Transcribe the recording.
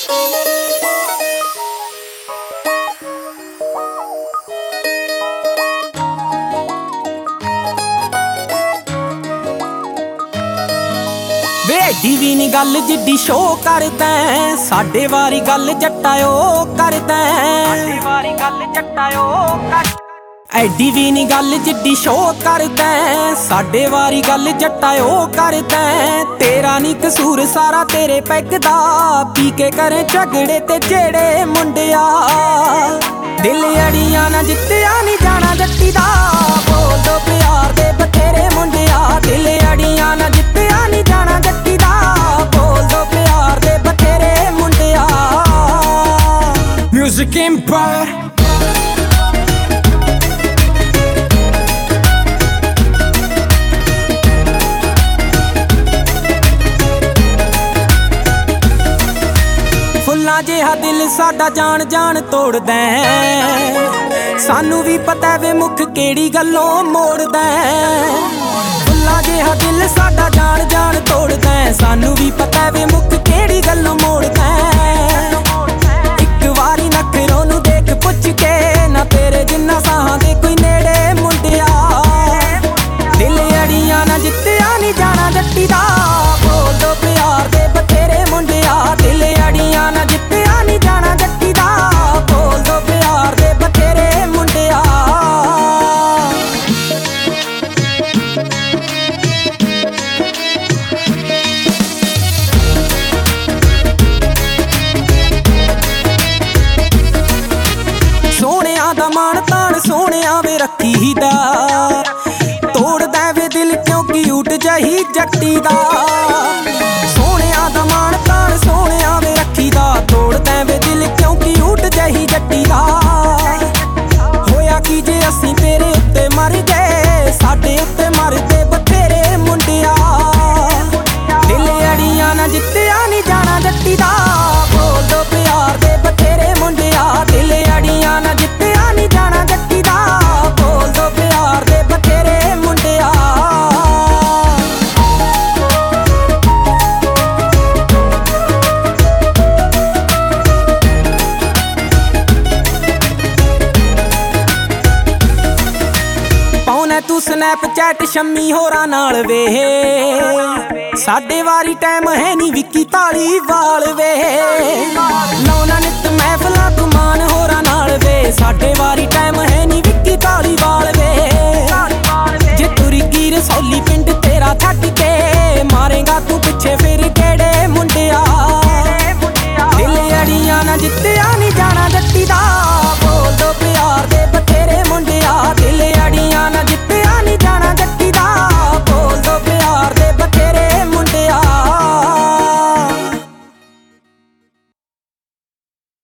ਏਡੀ ਵੀ ਨੀ ਗੱਲ ਜਿੱਡੀ ਸ਼ੋ ਕਰਦਾ, ਸਾਡੇ ਵਾਰੀ ਗੱਲ ਜੱਟਾ ਓ ਕਰਦਾ, ਸਾਡੇ ਵਾਰੀ ਗੱਲ ਜੱਟਾ ਓ ਕਰ। ਐਡੀ ਵੀ ਨੀ ਗੱਲ ਜਿੱਡੀ ਸ਼ੋ ਕਰਦਾ, ਸਾਡੇ ਵਾਰੀ ਗੱਲ ਜੱਟਾ ਓ ਕਰਦਾ। ਤੇਰਾ ਨੀ ਕਸੂਰ ਸਾਰਾ ਤੇਰੇ ਪੈਗ ਦਾ, ਪੀ ਕੇ ਕਰੇ ਝਗੜੇ ਤੇ ਜਿਹੜੇ ਮੁੰਡਿਆ। ਦਿਲ ਅੜੀਆਂ ਨਾ ਜਿੱਤਿਆ ਨੀ ਜਾਣਾ ਜੱਟੀ ਦਾ, ਬੋਲ ਦੋ ਪਿਆਰ ਦੇ ਬਥੇਰੇ ਮੁੰਡਿਆ। ਦਿਲ ਅੜੀਆਂ ਨਾ ਜਿੱਤਿਆ ਨੀ ਜਾਣਾ ਜੱਟੀ ਦਾ, ਬੋਲ ਦੋ ਪਿਆਰ ਦੇ ਬਥੇਰੇ ਮੁੰਡਿਆ। Music Empire ਫੁੱਲਾਂ ਜਿਹਾ ਦਿਲ ਸਾਡਾ ਜਾਣ ਜਾਣ ਤੋੜਦਾ, ਸਾਨੂੰ ਵੀ ਪਤਾ ਵੇ ਮੁੱਖ ਕਿਹੜੀ ਗੱਲੋਂ ਮੋੜਦਾ। ਫੁੱਲਾਂ ਜਿਹਾ ਦਿਲ ਸਾਡਾ ਜਾਣ ਜਾਣ ਤੋੜਦਾ, ਸਾਨੂੰ ਵੀ ਪਤਾ ਵੇ ਮੁੱਖ ਕਿਹੜੀ ਗੱਲੋਂ ਮੋੜਦਾ। ਇੱਕ ਵਾਰੀ ਨਖਰੋਂ ਨੂੰ ਦੇਖ ਪੁੱਛ ਕੇ, ਨਾ ਤੇਰੇ ਜਿੰਨਾ ਸਾਹਾਂ ਦੇ ਕੋਈ ਨੇੜੇ ਮੁੰਡਿਆ। ਦਿਲ ਅੜੀਆਂ ਨਾ ਜਿੱਤਿਆ ਨੀ ਜਾਣਾ ਜੱਟੀ ਦਾ, ਬੋਲ ਦੋ ਪਿਆਰ ਦੇ ਬਥੇਰੇ ਮੁੰਡਿਆ। ਦਿਲ ਅੜੀਆਂ ਨਾ ਜਿੱਤਿਆ ਨੀ ਜਾਣਾ ਜੱਟੀ ਦਾ, ਬੋਲ ਦੋ ਪਿਆਰ ਦੇ ਬਥੇਰੇ ਮੁੰਡਿਆ। ਸੋਹਣਿਆਂ ਦਾ ਮਾਣ ਤਾਣ ਸੋਹਣਿਆਂ ਵੇ ਰੱਖੀ ਦਾ, ਤੋੜਦਾ ਵੇ ਦਿਲ ਕਿਉਂ ਕਿਊਟ ਜਹੀ ਜੱਟੀ ਦਾ। ਸੋਹਣਿਆਂ ਦਾ ਮਾਣ ਤਾਣ ਸੋਹਣਿਆਂ ਵੇ ਰੱਖੀ ਦਾ, ਤੋੜਦਾ ਵੇ ਦਿਲ ਕਿਉਂ ਕਿਊਟ ਜਹੀ ਜੱਟੀ ਦਾ। ਹੋਇਆ ਕੀ ਜੇ ਅਸੀਂ ਤੇਰੇ ਉੱਤੇ ਮਰ ਗਏ, ਸਾਡੇ ਉੱਤੇ ਮਰਦੇ ਬਥੇਰੇ ਮੁੰਡਿਆ। ਦਿਲ ਅੜੀਆਂ ਨਾ ਜਿੱਤਿਆ ਨੀ ਜਾਣਾ ਜੱਟੀ ਦਾ, ਬੋਲ ਦੋ ਪਿਆਰ ਦੇ ਬਥੇਰੇ ਮੁੰਡਿਆ। ਦਿਲ ਅੜੀਆਂ ਨਾ ਜਿੱਤਿਆ ਨੀ ਜਾਣਾ ਜੱਟੀ ਦਾ, ਬੋਲ ਦੋ ਪਿਆਰ ਦੇ ਬਥੇਰੇ ਮੁੰਡਿਆ। ਪਾਉਣਾ ਤੂੰ ਸਨੈਪਚੈਟ ਸ਼ੰਮੀ ਹੋਰਾਂ ਨਾਲ ਵੇ, ਸਾਡੇ ਵਾਰੀ ਟਾਈਮ ਹੈ ਨੀ ਵਿੱਕੀ ਧਾਲੀਵਾਲ ਵੇ। ਲਾਉਣਾ ਨਿੱਤ ਮਹਿਫਲਾਂ ਤੂੰ ਮਾਨ ਹੋਰਾਂ ਨਾਲ ਵੇ, ਸਾਡੇ ਵਾਰੀ ਟਾਈਮ ਹੈ ਨੀ ਵਿੱਕੀ ਧਾਲੀਵਾਲ ਵੇ। ਜੇ ਤੁਰੀ ਕੀ ਰਸੌਲੀ ਪਿੰਡ ਤੇਰਾ ਛੱਡ ਕੇ, ਮਾਰੇ